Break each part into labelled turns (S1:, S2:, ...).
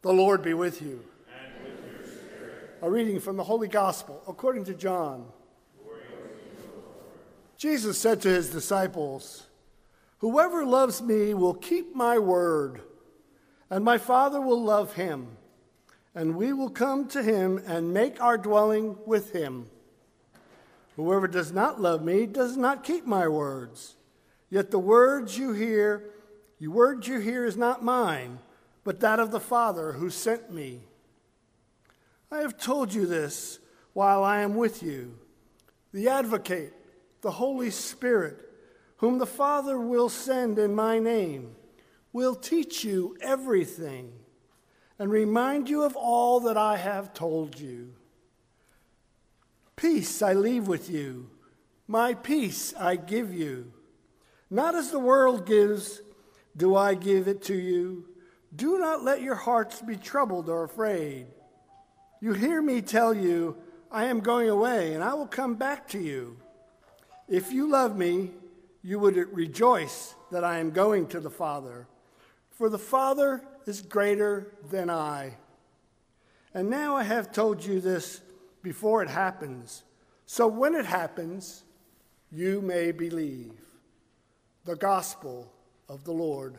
S1: The Lord be with you.
S2: And with your spirit.
S1: A reading from the Holy Gospel according to John.
S2: Glory to you, Lord.
S1: Jesus said to his disciples, "Whoever loves me will keep my word, and my Father will love him, and we will come to him and make our dwelling with him. Whoever does not love me does not keep my words. Yet the words you hear is not mine, but that of the Father who sent me. I have told you this while I am with you. The Advocate, the Holy Spirit, whom the Father will send in my name, will teach you everything and remind you of all that I have told you. Peace I leave with you, my peace I give you. Not as the world gives, do I give it to you. Do not let your hearts be troubled or afraid. You hear me tell you, I am going away, and I will come back to you. If you love me, you would rejoice that I am going to the Father, for the Father is greater than I. And now I have told you this before it happens, so when it happens, you may believe." The Gospel of the Lord.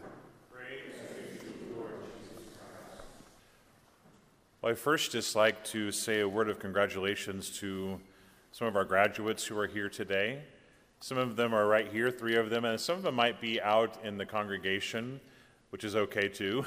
S2: Well, I first just like to say a word of congratulations to some of our graduates who are here today. Some of them are right here, 3 of them, and some of them might be out in the congregation, which is okay too.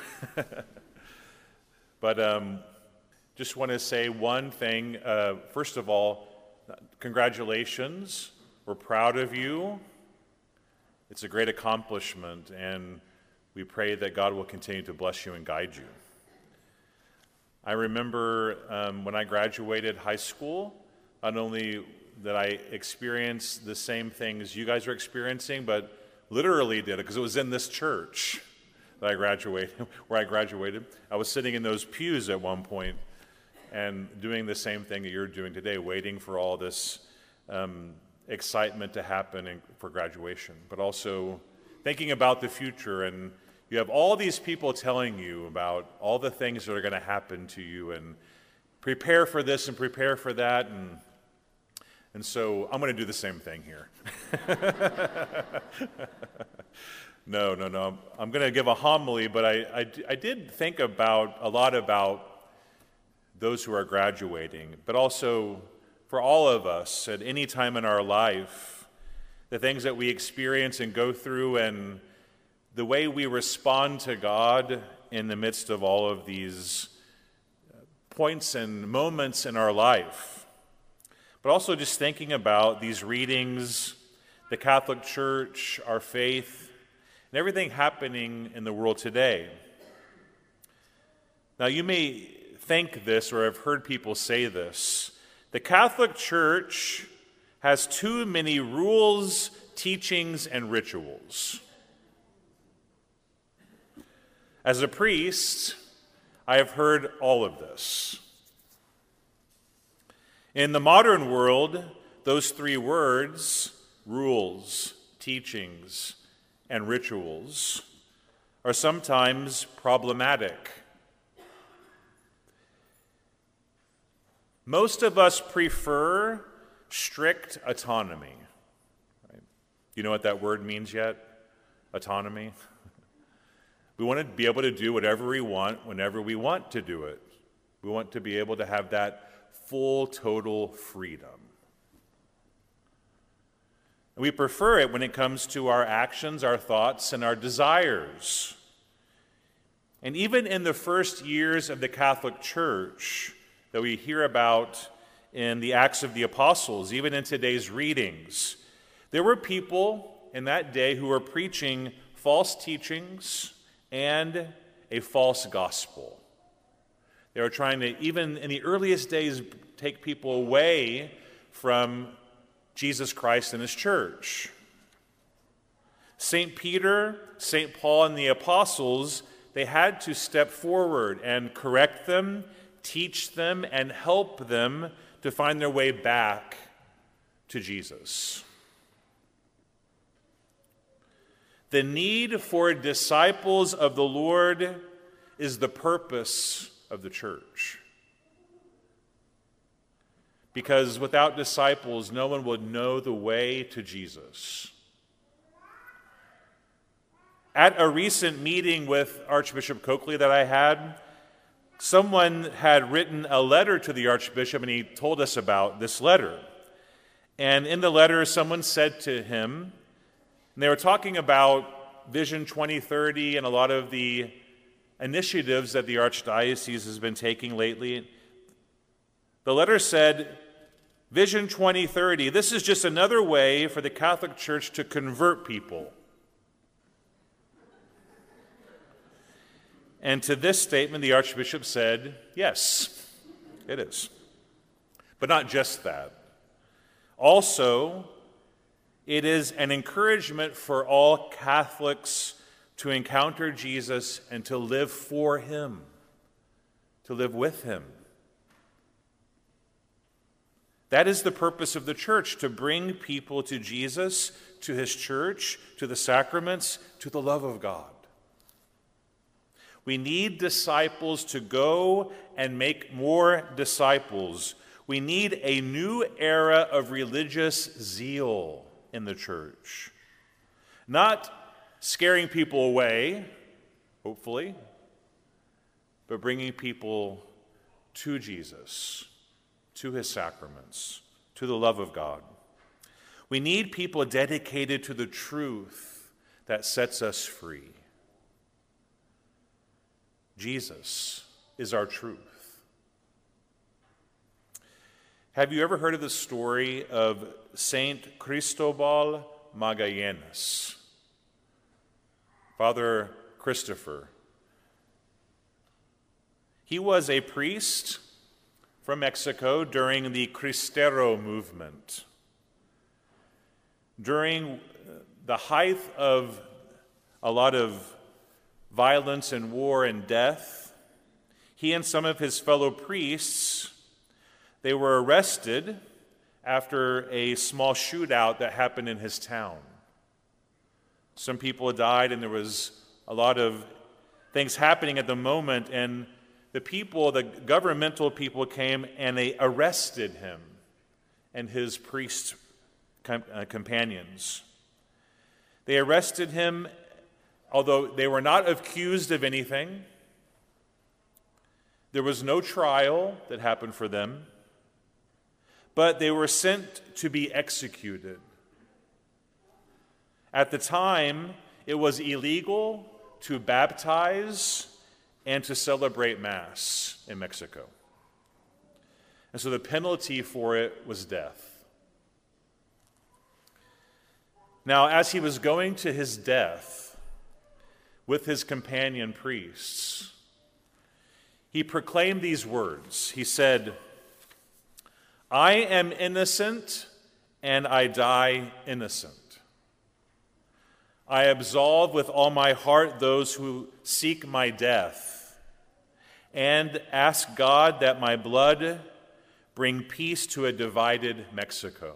S2: But just want to say one thing. First of all, congratulations. We're proud of you. It's a great accomplishment, and we pray that God will continue to bless you and guide you. I remember when I graduated high school, not only that I experienced the same things you guys are experiencing, but literally did it because it was in this church that I graduated, where I graduated. I was sitting in those pews at one point and doing the same thing that you're doing today, waiting for all this excitement to happen for graduation, but also thinking about the future. And you have all these people telling you about all the things that are going to happen to you, and prepare for this and prepare for that. And so I'm going to do the same thing here. No. I'm going to give a homily, but I did think a lot about those who are graduating, but also for all of us at any time in our life, the things that we experience and go through, and the way we respond to God in the midst of all of these points and moments in our life. But also just thinking about these readings, the Catholic Church, our faith, and everything happening in the world today. Now, you may think this, or have heard people say this: the Catholic Church has too many rules, teachings, and rituals. As a priest, I have heard all of this. In the modern world, those 3 words, rules, teachings, and rituals, are sometimes problematic. Most of us prefer strict autonomy. Right? You know what that word means yet? Autonomy? We want to be able to do whatever we want whenever we want to do it. We want to be able to have that full, total freedom. And we prefer it when it comes to our actions, our thoughts, and our desires. And even in the first years of the Catholic Church that we hear about in the Acts of the Apostles, even in today's readings, there were people in that day who were preaching false teachings and a false gospel. They were trying to, even in the earliest days, take people away from Jesus Christ and his church. St. Peter, St. Paul, and the apostles, they had to step forward and correct them, teach them, and help them to find their way back to Jesus. The need for disciples of the Lord is the purpose of the church. Because without disciples, no one would know the way to Jesus. At a recent meeting with Archbishop Coakley that I had, someone had written a letter to the Archbishop, and he told us about this letter. And in the letter, someone said to him, and they were talking about Vision 2030 and a lot of the initiatives that the Archdiocese has been taking lately. The letter said, Vision 2030, this is just another way for the Catholic Church to convert people. And to this statement, the Archbishop said, yes, it is. But not just that. Also, it is an encouragement for all Catholics to encounter Jesus and to live for him, to live with him. That is the purpose of the church, to bring people to Jesus, to his church, to the sacraments, to the love of God. We need disciples to go and make more disciples. We need a new era of religious zeal in the church. Not scaring people away, hopefully, but bringing people to Jesus, to his sacraments, to the love of God. We need people dedicated to the truth that sets us free. Jesus is our truth. Have you ever heard of the story of Saint Cristobal Magallanes? Father Christopher. He was a priest from Mexico during the Cristero movement. During the height of a lot of violence and war and death, he and some of his fellow priests, they were arrested after a small shootout that happened in his town. Some people died, and there was a lot of things happening at the moment, and the people, the governmental people came and they arrested him and his priest companions. They arrested him, although they were not accused of anything. There was no trial that happened for them, but they were sent to be executed. At the time, it was illegal to baptize and to celebrate Mass in Mexico. And so the penalty for it was death. Now, as he was going to his death, with his companion priests, he proclaimed these words. He said, I am innocent and I die innocent. I absolve with all my heart those who seek my death and ask God that my blood bring peace to a divided Mexico.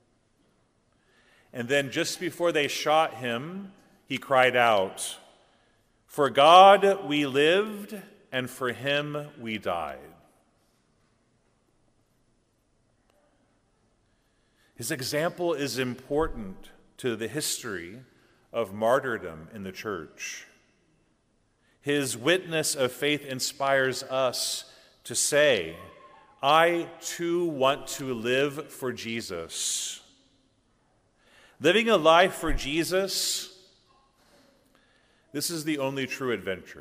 S2: And then just before they shot him, he cried out, For God we lived, and for him we died. His example is important to the history of martyrdom in the church. His witness of faith inspires us to say, I too want to live for Jesus. Living a life for Jesus, this is the only true adventure.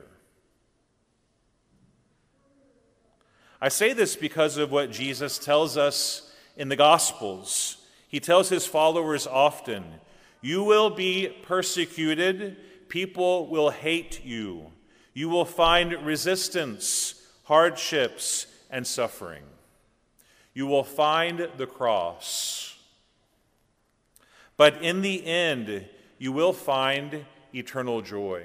S2: I say this because of what Jesus tells us in the Gospels. He tells his followers often, you will be persecuted, people will hate you. You will find resistance, hardships, and suffering. You will find the cross. But in the end, you will find eternal joy.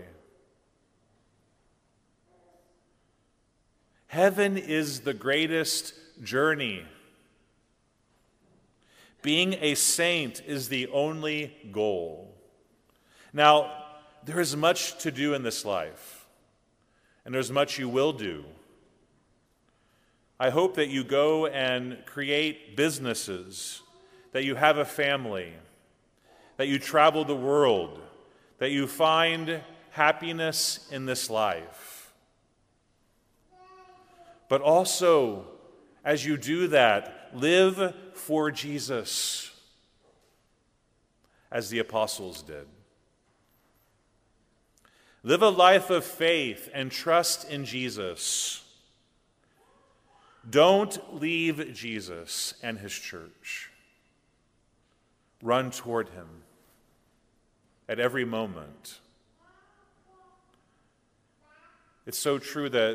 S2: Heaven is the greatest journey. Being a saint is the only goal. Now, there is much to do in this life. and there's much you will do. I hope that you go and create businesses, that you have a family, that you travel the world, that you find happiness in this life. But also, as you do that, live for Jesus, as the apostles did. Live a life of faith and trust in Jesus. Don't leave Jesus and his church. Run toward him at every moment. It's so true that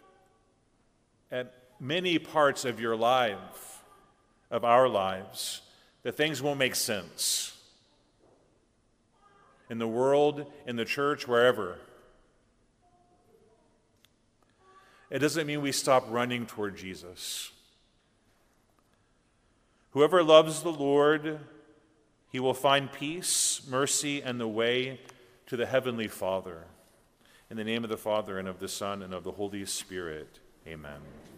S2: at many parts of your life, of our lives, that things won't make sense. In the world, in the church, wherever. It doesn't mean we stop running toward Jesus. Whoever loves the Lord, he will find peace, mercy, and the way to the Heavenly Father. In the name of the Father, and of the Son, and of the Holy Spirit, amen.